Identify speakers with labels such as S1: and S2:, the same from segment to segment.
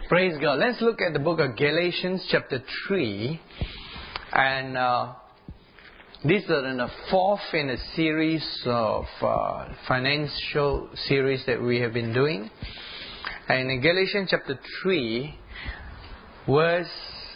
S1: Praise God. Let's look at the book of Galatians chapter 3. And these are in the fourth in a series of financial series that we have been doing. And in Galatians chapter 3, verse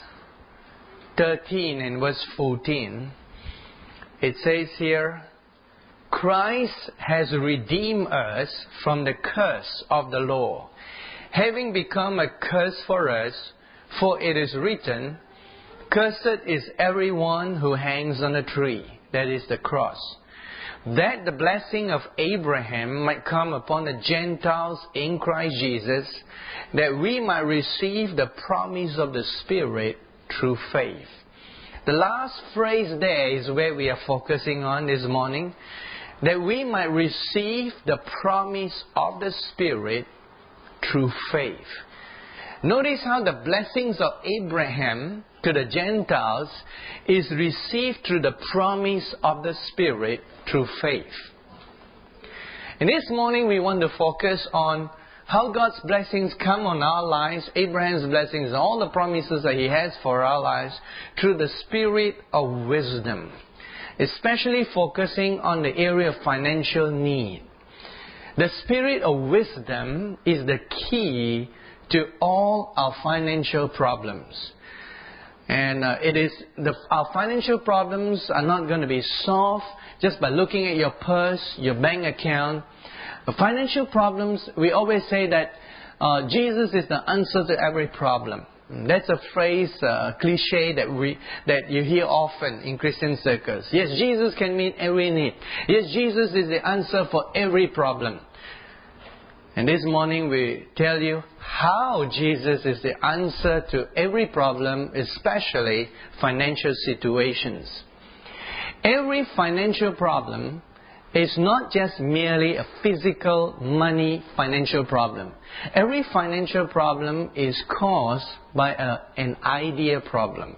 S1: 13 and verse 14, it says here, Christ has redeemed us from the curse of the law, having become a curse for us, for it is written, Cursed is everyone who hangs on a tree, that is the cross, that the blessing of Abraham might come upon the Gentiles in Christ Jesus, that we might receive the promise of the Spirit through faith. The last phrase there is where we are focusing on this morning, that we might receive the promise of the Spirit through faith. Notice how the blessings of Abraham to the Gentiles is received through the promise of the Spirit through faith. And this morning we want to focus on how God's blessings come on our lives, Abraham's blessings, all the promises that He has for our lives through the Spirit of wisdom, especially focusing on the area of financial need. The Spirit of wisdom is the key to all our financial problems. And our financial problems are not going to be solved just by looking at your purse, your bank account. Financial problems, we always say that Jesus is the answer to every problem. That's a phrase, cliche that you hear often in Christian circles. Yes, Jesus can meet every need. Yes, Jesus is the answer for every problem. And this morning we tell you how Jesus is the answer to every problem, especially financial situations. Every financial problem is not just merely a physical, money, financial problem. Every financial problem is caused by an idea problem.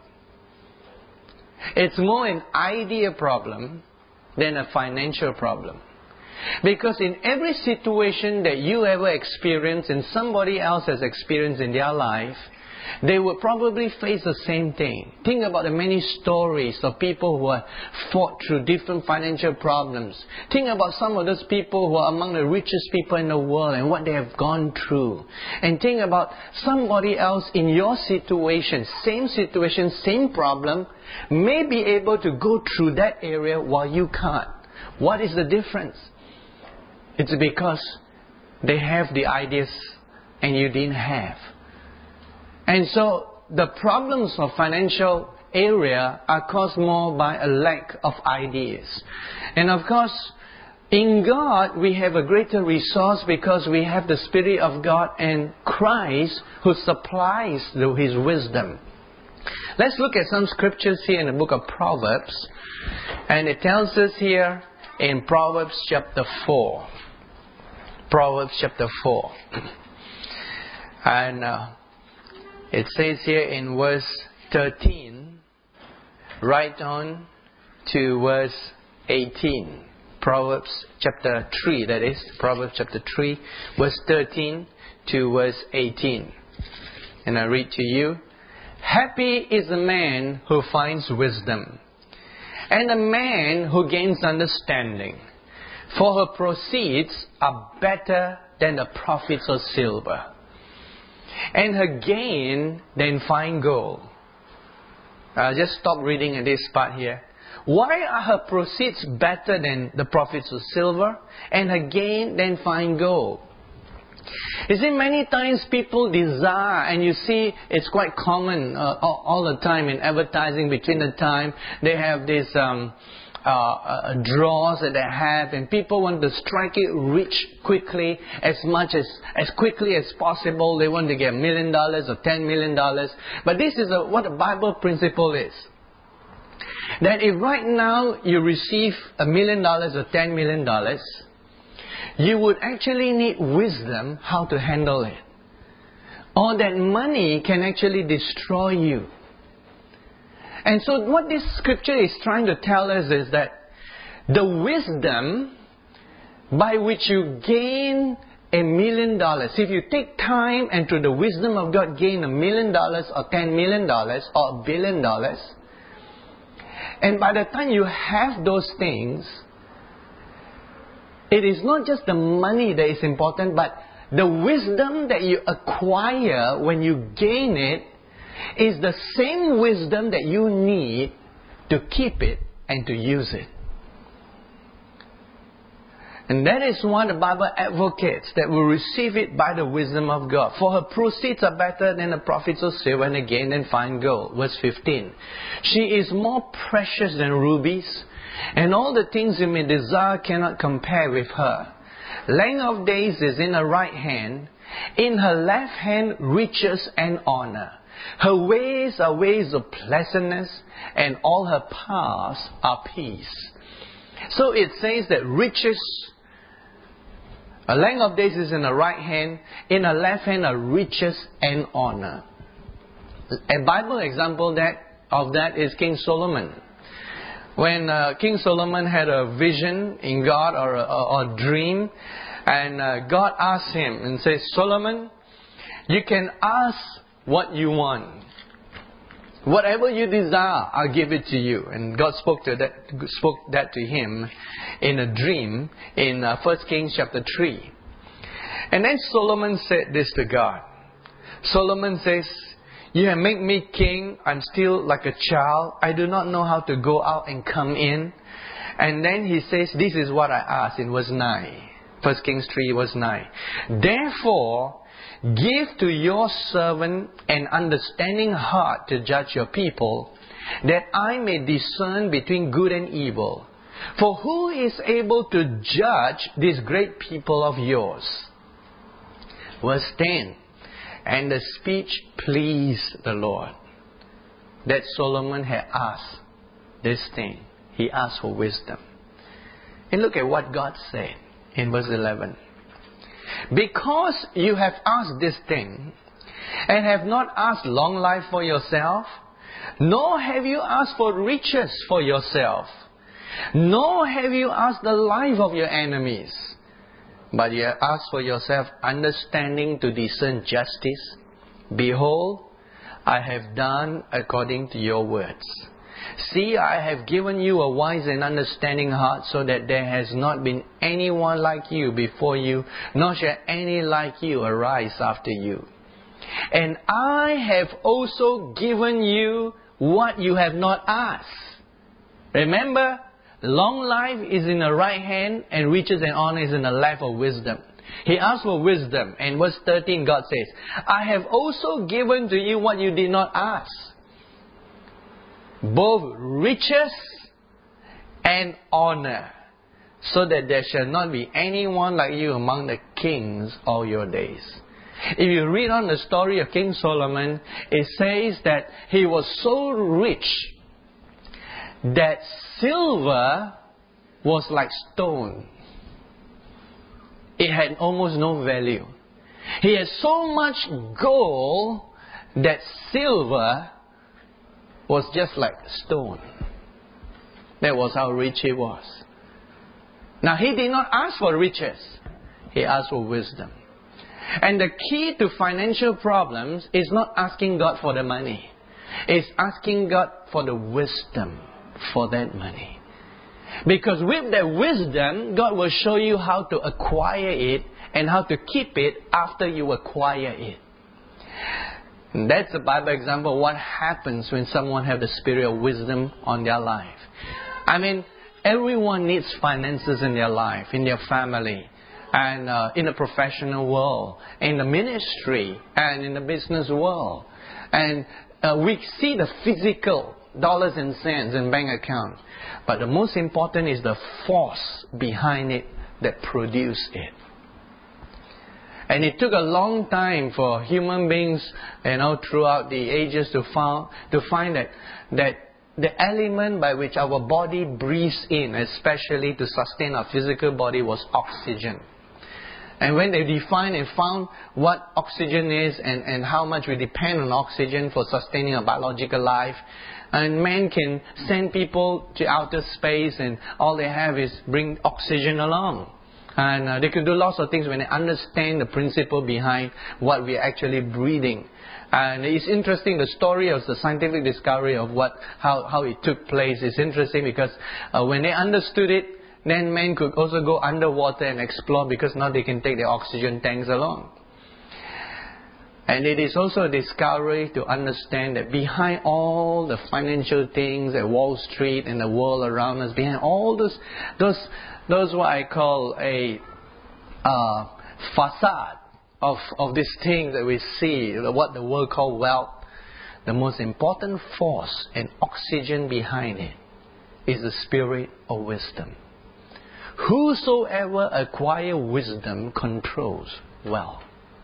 S1: It's more an idea problem than a financial problem. Because in every situation that you ever experience and somebody else has experienced in their life, they will probably face the same thing. Think about the many stories of people who have fought through different financial problems. Think about some of those people who are among the richest people in the world and what they have gone through. And think about somebody else in your situation, same problem, may be able to go through that area while you can't. What is the difference? It's because they have the ideas and you didn't have. And so the problems of financial area are caused more by a lack of ideas. And of course, in God we have a greater resource because we have the Spirit of God and Christ who supplies His wisdom. Let's look at some scriptures here in the book of Proverbs. And it tells us here in Proverbs chapter 4. Proverbs chapter 4. And it says here in verse 13, right on to verse 18. Proverbs chapter 3, that is. Proverbs chapter 3, verse 13 to verse 18. And I read to you, Happy is the man who finds wisdom, and the man who gains understanding. For her proceeds are better than the profits of silver, and her gain than fine gold. I'll just stop reading at this part here. Why are her proceeds better than the profits of silver, and her gain than fine gold? You see, many times people desire, and you see it's quite common all the time in advertising between the time they have this draws that they have, and people want to strike it rich quickly, as quickly as possible. They want to get $1 million or $10 million. But this is what the Bible principle is. That if right now you receive $1 million or $10 million, you would actually need wisdom how to handle it. Or that money can actually destroy you. And so what this scripture is trying to tell us is that the wisdom by which you gain $1 million, if you take time and through the wisdom of God gain $1 million or $10 million or $1 billion, and by the time you have those things, it is not just the money that is important, but the wisdom that you acquire when you gain it is the same wisdom that you need to keep it and to use it. And that is why the Bible advocates that we receive it by the wisdom of God. For her proceeds are better than the profits of silver and again than fine gold. Verse 15. She is more precious than rubies, and all the things you may desire cannot compare with her. Length of days is in her right hand, in her left hand riches and honor. Her ways are ways of pleasantness, and all her paths are peace. So it says that riches, a length of days is in her right hand, in her left hand are riches and honor. A Bible example of that is King Solomon. When King Solomon had a vision in God or a dream, and God asked him and says, Solomon, you can ask what you want. Whatever you desire, I'll give it to you. And God spoke that to him in a dream in 1 Kings chapter 3. And then Solomon said this to God. Solomon says, you have made me king. I'm still like a child. I do not know how to go out and come in. And then he says, this is what I asked in verse 9. 1 Kings 3 verse 9. Therefore, give to your servant an understanding heart to judge your people, that I may discern between good and evil. For who is able to judge this great people of yours? Verse 10. And the speech pleased the Lord, that Solomon had asked this thing. He asked for wisdom. And look at what God said in verse 11. Because you have asked this thing, and have not asked long life for yourself, nor have you asked for riches for yourself, nor have you asked the life of your enemies, but you have asked for yourself understanding to discern justice. Behold, I have done according to your words. See, I have given you a wise and understanding heart, so that there has not been anyone like you before you, nor shall any like you arise after you. And I have also given you what you have not asked. Remember, long life is in the right hand, and riches and honor is in the left of wisdom. He asked for wisdom, and verse 13 God says, I have also given to you what you did not ask, both riches and honor, so that there shall not be anyone like you among the kings all your days. If you read on the story of King Solomon, it says that he was so rich that silver was like stone. It had almost no value. He had so much gold that silver was just like stone. That was how rich he was. Now, he did not ask for riches. He asked for wisdom. And the key to financial problems is not asking God for the money. It's asking God for the wisdom for that money. Because with that wisdom, God will show you how to acquire it and how to keep it after you acquire it. And that's a Bible example of what happens when someone has the spirit of wisdom on their life. I mean, everyone needs finances in their life, in their family, and in the professional world, in the ministry, and in the business world. And we see the physical dollars and cents in bank account. But the most important is the force behind it that produced it. And it took a long time for human beings, throughout the ages to find that the element by which our body breathes in, especially to sustain our physical body, was oxygen. And when they defined and found what oxygen is and how much we depend on oxygen for sustaining our biological life, and man can send people to outer space and all they have is bring oxygen along. And they could do lots of things when they understand the principle behind what we're actually breathing. And it's interesting, the story of the scientific discovery of how it took place is interesting because when they understood it, then men could also go underwater and explore because now they can take their oxygen tanks along. And it is also a discovery to understand that behind all the financial things at Wall Street and the world around us, behind all those what I call a facade of these things that we see, what the world calls wealth, the most important force and oxygen behind it is the spirit of wisdom. Whosoever acquire wisdom controls wealth.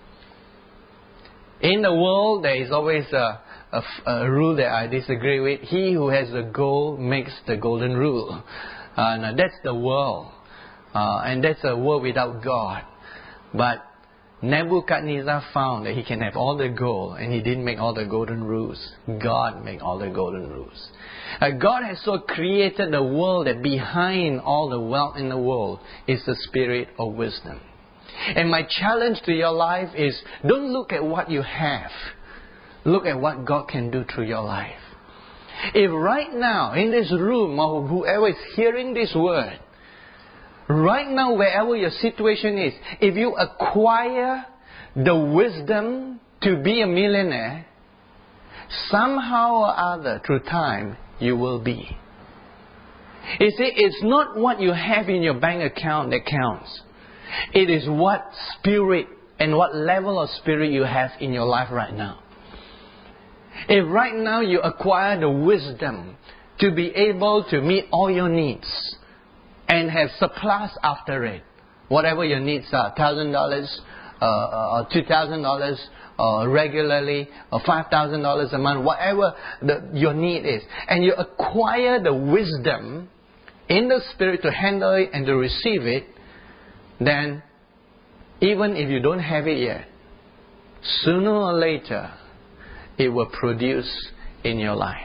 S1: In the world, there is always a rule that I disagree with. He who has the gold makes the golden rule. And that's the world. And that's a world without God. But Nebuchadnezzar found that he can have all the gold and he didn't make all the golden rules. God made all the golden rules. God has so created the world that behind all the wealth in the world is the spirit of wisdom. And my challenge to your life is, don't look at what you have. Look at what God can do through your life. If right now, in this room, or whoever is hearing this word, right now, wherever your situation is, if you acquire the wisdom to be a millionaire, somehow or other, through time, you will be. You see, it's not what you have in your bank account that counts. It is what spirit and what level of spirit you have in your life right now. If right now you acquire the wisdom to be able to meet all your needs and have surplus after it, whatever your needs are, $1,000 or $2,000 regularly, or $5,000 a month, whatever your need is, and you acquire the wisdom in the spirit to handle it and to receive it, then even if you don't have it yet, sooner or later, it will produce in your life.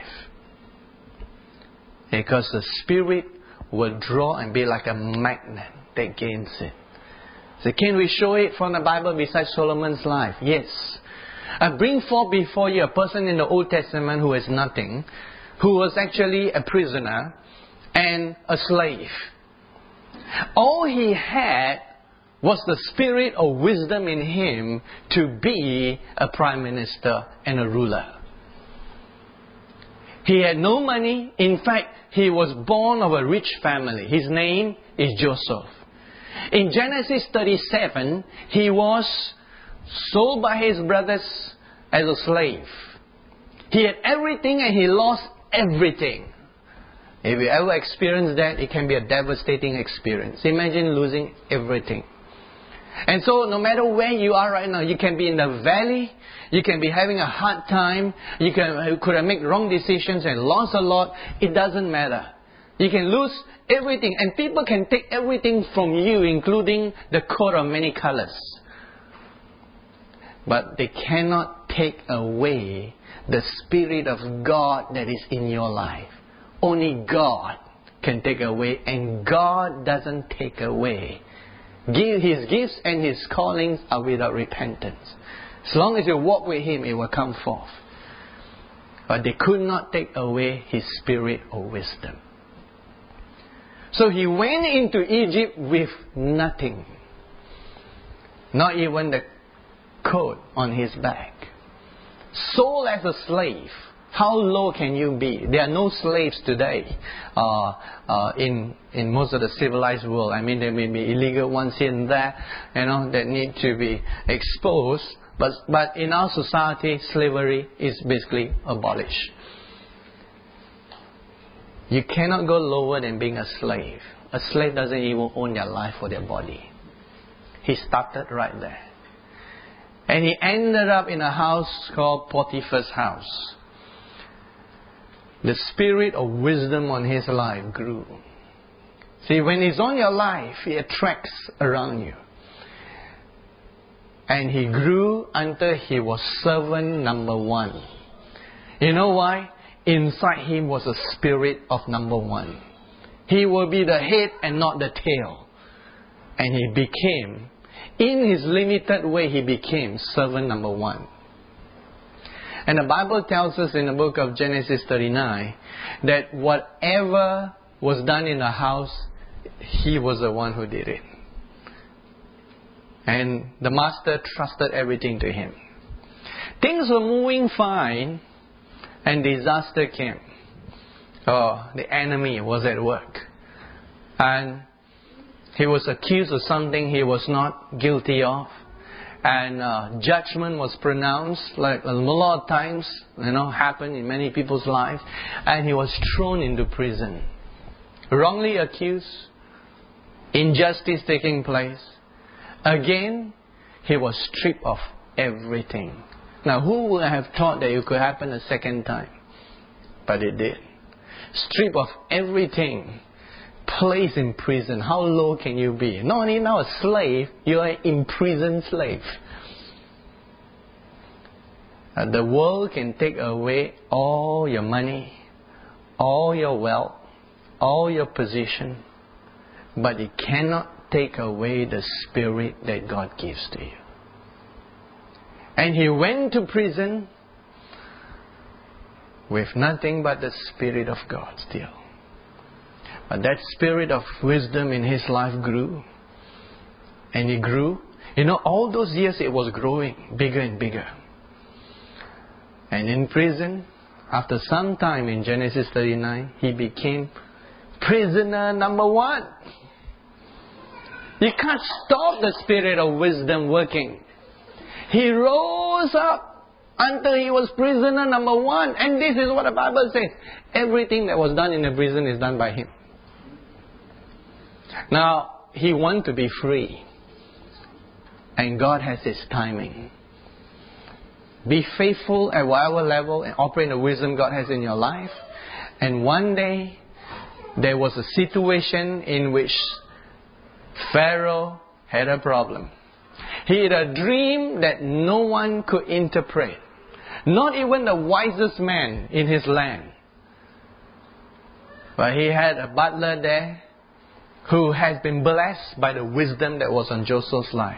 S1: Because the Spirit will draw and be like a magnet that gains it. So can we show it from the Bible besides Solomon's life? Yes. I bring forth before you a person in the Old Testament who has nothing, who was actually a prisoner and a slave. All he had was the spirit of wisdom in him to be a prime minister and a ruler. He had no money. In fact, he was born of a rich family. His name is Joseph. In Genesis 37, he was sold by his brothers as a slave. He had everything and he lost everything. If you ever experience that, it can be a devastating experience. Imagine losing everything. And so no matter where you are right now, you can be in the valley, you can be having a hard time, you could have made wrong decisions and lost a lot. It doesn't matter. You can lose everything, and people can take everything from you, including the coat of many colors. But they cannot take away the Spirit of God that is in your life. Only God can take away, and God doesn't take away. His gifts and His callings are without repentance. As long as you walk with Him, it will come forth. But they could not take away His spirit of wisdom. So he went into Egypt with nothing. Not even the coat on his back. Sold as a slave. How low can you be? There are no slaves today in most of the civilized world. I mean, there may be illegal ones here and there, that need to be exposed. But in our society, slavery is basically abolished. You cannot go lower than being a slave. A slave doesn't even own their life or their body. He started right there. And he ended up in a house called Potiphar's house. The spirit of wisdom on his life grew. See, when it's on your life, it attracts around you. And he grew until he was servant number 1. You know why? Inside him was a spirit of number 1. He will be the head and not the tail. And he became, in his limited way, he became servant number one. And the Bible tells us in the book of Genesis 39 that whatever was done in the house, he was the one who did it. And the master trusted everything to him. Things were moving fine, and disaster came. Oh, the enemy was at work. And he was accused of something he was not guilty of. And judgment was pronounced, like a lot of times, happened in many people's lives. And he was thrown into prison. Wrongly accused. Injustice taking place. Again, he was stripped of everything. Now, who would have thought that it could happen a second time? But it did. Stripped of everything. Placed in prison. How low can you be? Not only now a slave, you are an imprisoned slave. The world can take away all your money, all your wealth, all your position, but it cannot take away the spirit that God gives to you. And he went to prison with nothing but the Spirit of God still. But that spirit of wisdom in his life grew. And it grew. All those years it was growing bigger and bigger. And in prison, after some time in Genesis 39, he became prisoner number one. You can't stop the spirit of wisdom working. He rose up until he was prisoner number one. And this is what the Bible says. Everything that was done in the prison is done by him. Now, he wants to be free. And God has his timing. Be faithful at whatever level and operate in the wisdom God has in your life. And one day, there was a situation in which Pharaoh had a problem. He had a dream that no one could interpret. Not even the wisest man in his land. But he had a butler there who has been blessed by the wisdom that was on Joseph's life.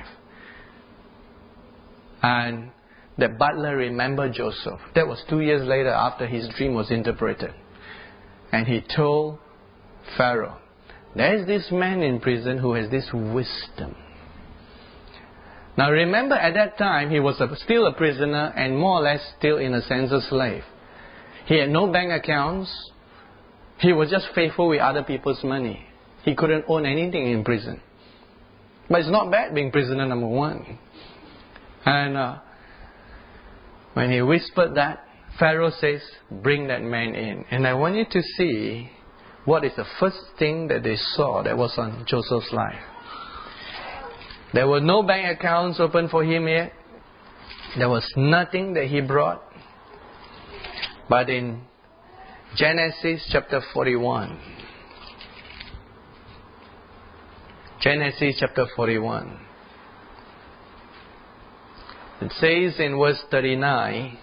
S1: And the butler remembered Joseph. That was 2 years later after his dream was interpreted. And he told Pharaoh, there's this man in prison who has this wisdom. Now remember, at that time he was still a prisoner and more or less still in a sense a slave. He had no bank accounts. He was just faithful with other people's money. He couldn't own anything in prison. But it's not bad being prisoner number one. And when he whispered that, Pharaoh says, bring that man in. And I want you to see what is the first thing that they saw that was on Joseph's life. There were no bank accounts open for him yet. There was nothing that he brought. But in Genesis chapter 41, Genesis chapter 41, it says in verse 39,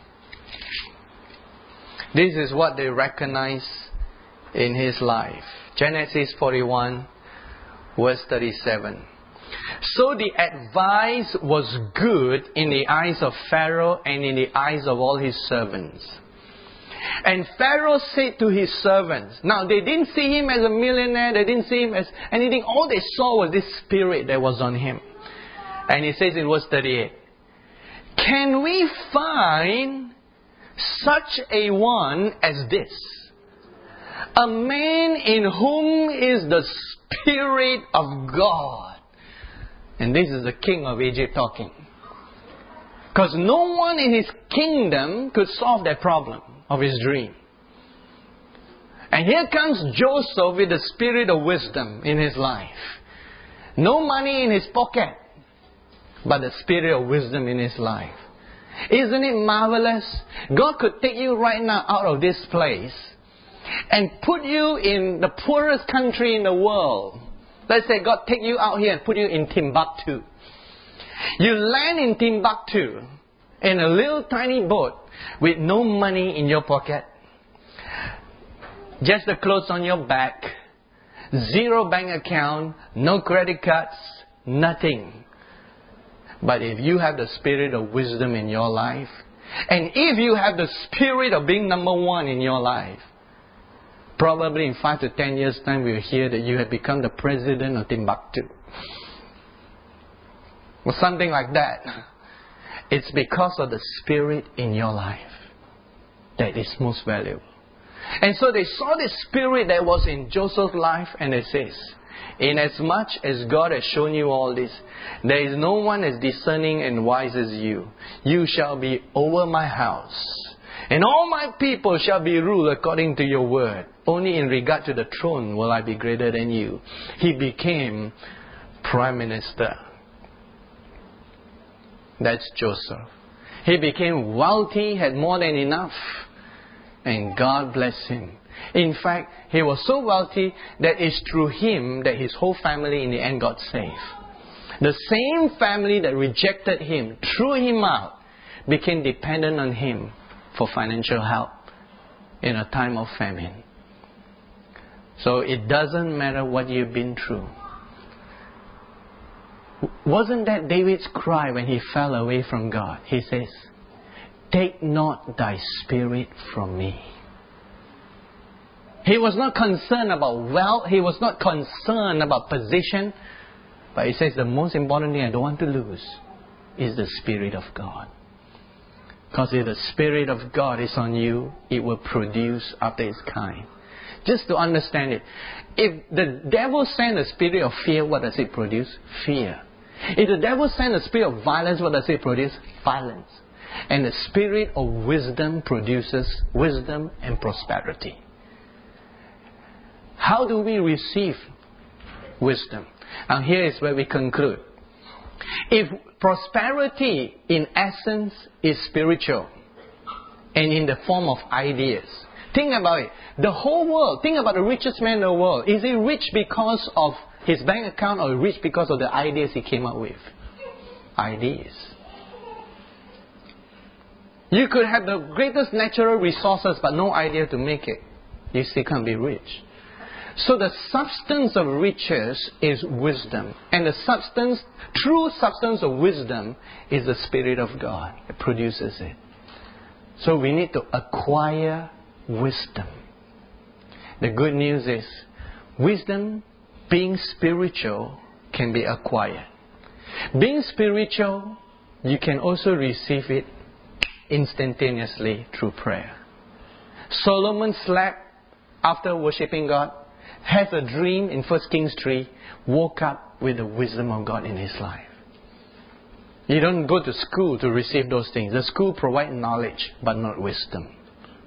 S1: this is what they recognize in his life. Genesis 41, verse 37. So the advice was good in the eyes of Pharaoh and in the eyes of all his servants. And Pharaoh said to his servants, now they didn't see him as a millionaire, they didn't see him as anything. All they saw was this spirit that was on him. And he says in verse 38, can we find such a one as this? A man in whom is the Spirit of God. And this is the king of Egypt talking. Because no one in his kingdom could solve that problem of his dream. And here comes Joseph with the spirit of wisdom in his life. No money in his pocket, but the spirit of wisdom in his life. Isn't it marvelous? God could take you right now out of this place and put you in the poorest country in the world. Let's say God take you out here and put you in Timbuktu. You land in Timbuktu in a little tiny boat with no money in your pocket. Just the clothes on your back. Zero bank account. No credit cards. nothing. But if you have the spirit of wisdom in your life, and if you have the spirit of being number one in your life, probably in 5 to 10 years' time we'll hear that you have become the president of Timbuktu. Or something like that. It's because of the spirit in your life that is most valuable. And so they saw the spirit that was in Joseph's life, and it says, inasmuch as God has shown you all this, there is no one as discerning and wise as you. You shall be over my house, and all my people shall be ruled according to your word. Only in regard to the throne will I be greater than you. He became prime minister. That's Joseph. He became wealthy, had more than enough. And God blessed him. In fact, he was so wealthy that it's through him that his whole family in the end got saved. The same family that rejected him, threw him out, became dependent on him for financial help in a time of famine. So it doesn't matter what you've been through. Wasn't that David's cry when he fell away from God? He says, take not thy spirit from me. He was not concerned about wealth. He was not concerned about position. But he says the most important thing I don't want to lose is the Spirit of God. Because if the Spirit of God is on you, it will produce after its kind. Just to understand it. If the devil sends a spirit of fear, what does it produce? Fear. If the devil sends a spirit of violence, what does it produce? Violence. And the spirit of wisdom produces wisdom and prosperity. How do we receive wisdom? Now here is where we conclude. If prosperity in essence is spiritual and in the form of ideas, think about it. The whole world, think about the richest man in the world. Is he rich because of his bank account or rich because of the ideas he came up with? Ideas. You could have the greatest natural resources but no idea to make it. You still can't be rich. So the substance of riches is wisdom. And the substance, true substance of wisdom is the Spirit of God. It produces it. So we need to acquire wisdom. The good news is, wisdom, being spiritual, can be acquired. Being spiritual, you can also receive it instantaneously through prayer. Solomon slept after worshipping God, has a dream in 1 Kings 3, woke up with the wisdom of God in his life. You don't go to school to receive those things. The school provides knowledge, but not wisdom.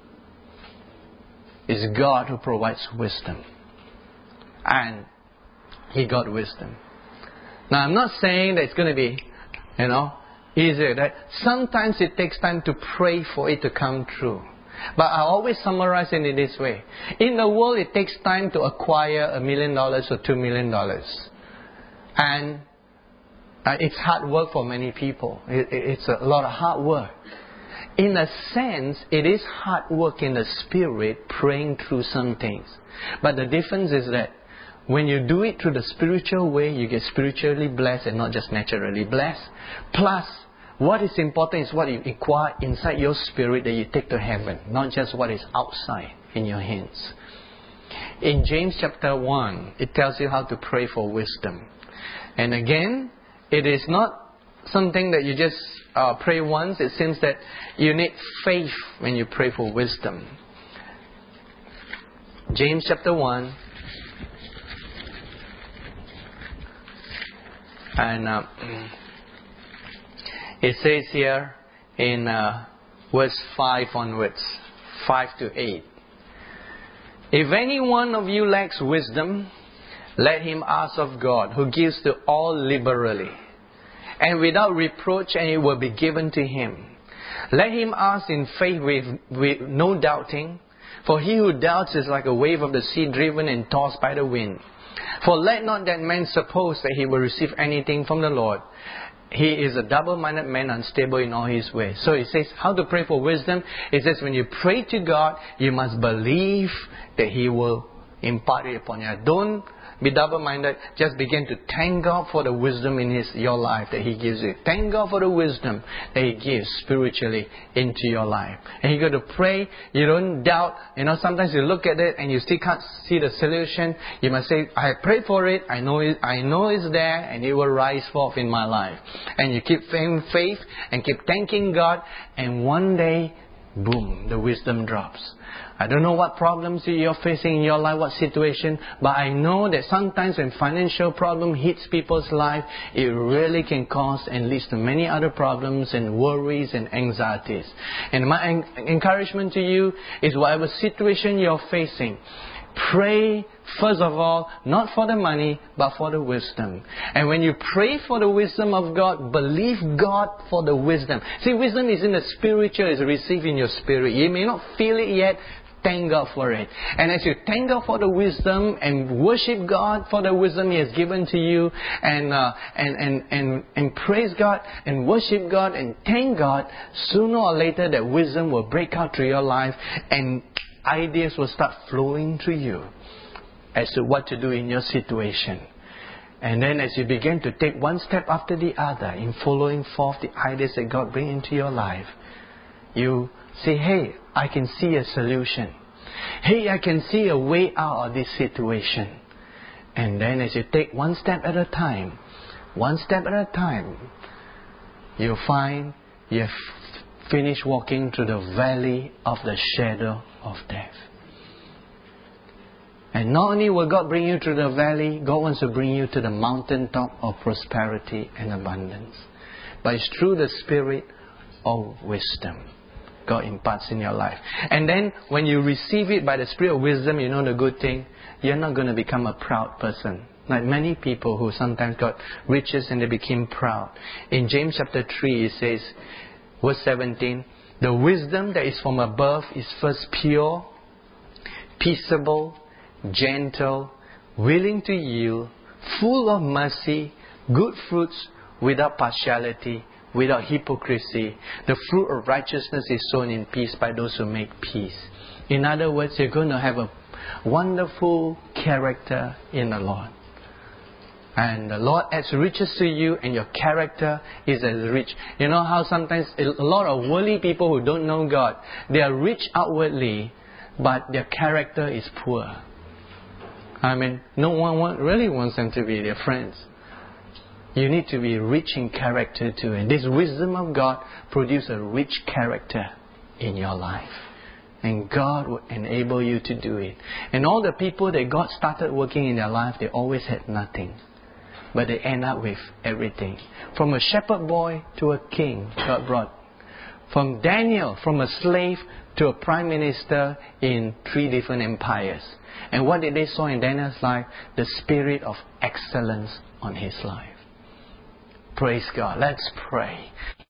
S1: It's God who provides wisdom. And he got wisdom. Now I'm not saying that it's going to be, easier. That sometimes it takes time to pray for it to come true. But I always summarize it in this way. In the world, it takes time to acquire $1 million or $2 million. And it's hard work for many people. It's a lot of hard work. In a sense, it is hard work in the spirit, praying through some things. But the difference is that when you do it through the spiritual way, you get spiritually blessed and not just naturally blessed. Plus, what is important is what you acquire inside your spirit that you take to heaven, not just what is outside in your hands. In James chapter 1, it tells you how to pray for wisdom. And again, it is not something that you just pray once. It seems that you need faith when you pray for wisdom. James chapter 1. And it says here in verse 5 onwards, 5 to 8. If any one of you lacks wisdom, let him ask of God, who gives to all liberally, and without reproach, and it will be given to him. Let him ask in faith with no doubting, for he who doubts is like a wave of the sea driven and tossed by the wind. For let not that man suppose that he will receive anything from the Lord. He is a double-minded man, unstable in all his ways. So it says, how to pray for wisdom? It says, when you pray to God, you must believe that He will impart it upon you. be double-minded. Just begin to thank God for the wisdom in your life that He gives you. Thank God for the wisdom that He gives spiritually into your life. And you got to pray. You don't doubt. Sometimes you look at it and you still can't see the solution. You must say, I prayed for it. I know it's there, and it will rise forth in my life. And you keep faith and keep thanking God. And one day, boom, the wisdom drops. I don't know what problems you're facing in your life, what situation, but I know that sometimes when financial problem hits people's life, it really can cause and leads to many other problems and worries and anxieties. And my encouragement to you is whatever situation you're facing, pray, first of all, not for the money, but for the wisdom. And when you pray for the wisdom of God, believe God for the wisdom. See, wisdom is in the spiritual, it's received in your spirit. You may not feel it yet. Thank God for it. And as you thank God for the wisdom and worship God for the wisdom He has given to you, and praise God and worship God and thank God, sooner or later that wisdom will break out through your life and ideas will start flowing to you as to what to do in your situation. And then as you begin to take one step after the other in following forth the ideas that God brings into your life, you say, hey, I can see a solution. Hey, I can see a way out of this situation. And then as you take one step at a time, you'll find you have finished walking through the valley of the shadow of death. And not only will God bring you through the valley, God wants to bring you to the mountaintop of prosperity and abundance. But it's through the spirit of wisdom God imparts in your life. And then when you receive it by the spirit of wisdom, you know the good thing, you're not going to become a proud person. Like many people who sometimes got riches and they became proud. In James chapter 3 it says, verse 17, the wisdom that is from above is first pure, peaceable, gentle, willing to yield, full of mercy, good fruits, without partiality, without hypocrisy. The fruit of righteousness is sown in peace by those who make peace. In other words, you're going to have a wonderful character in the Lord. And the Lord adds riches to you, and your character is as rich. You know how sometimes a lot of worldly people who don't know God, they are rich outwardly, but their character is poor. I mean, no one really wants them to be their friends. You need to be rich in character too. And this wisdom of God produces a rich character in your life. And God will enable you to do it. And all the people that God started working in their life, they always had nothing. But they end up with everything. From a shepherd boy to a king, God brought. From Daniel, from a slave to a prime minister in 3 different empires. And what did they saw in Daniel's life? The spirit of excellence on his life. Praise God. Let's pray.